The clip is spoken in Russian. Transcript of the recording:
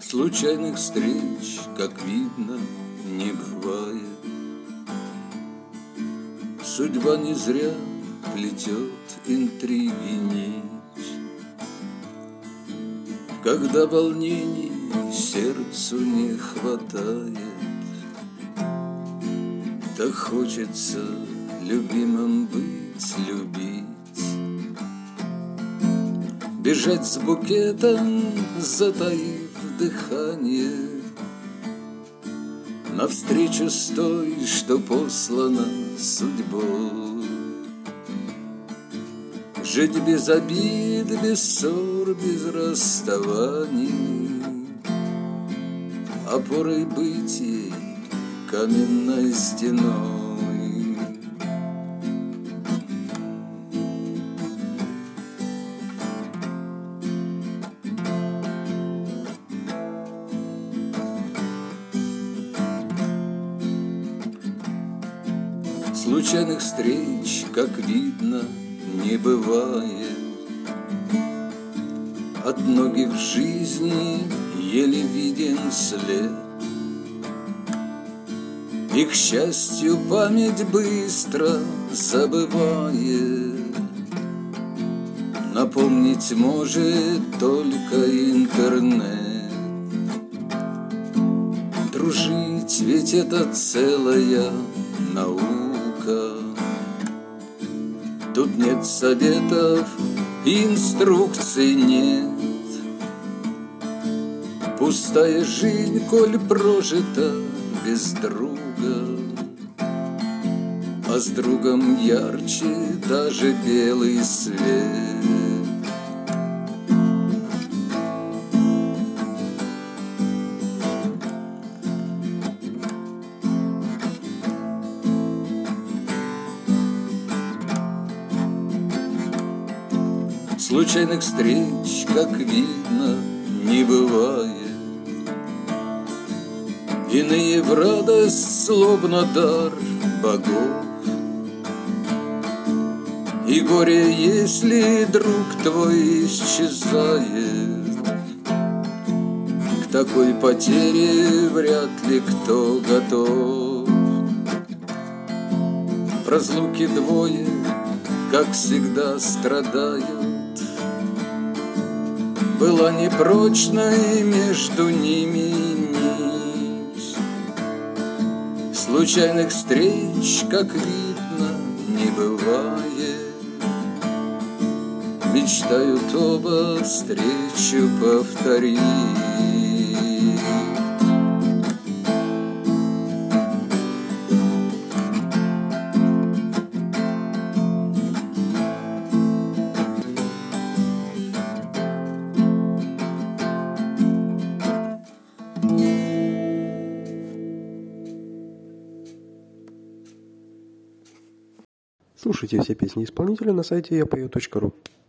Случайных встреч, как видно, не бывает. Судьба не зря плетет интриги нить. Когда волнений сердцу не хватает, так хочется любимым быть, любить. Бежать с букетом, затаив дыхание, навстречу с той, что послана судьбой. Жить без обид, без ссор, без расставаний, опорой быть ей каменной стеной. Случайных встреч, как видно, не бывает. От многих в жизни еле виден след. И, к счастью, память быстро забывает. Напомнить может только интернет. Дружить, ведь это целая наука. Тут нет советов, инструкций нет. Пустая жизнь, коль прожита без друга. А с другом ярче даже белый свет. Случайных встреч, как видно, не бывает. Иные в радость, словно дар богов. И горе, если друг твой исчезает. К такой потере вряд ли кто готов. В разлуке двое, как всегда, страдают. Была непрочной между ними нить. Случайных встреч, как видно, не бывает. Мечтают оба встречу повторить. Слушайте все песни исполнителя на сайте yapою.ru.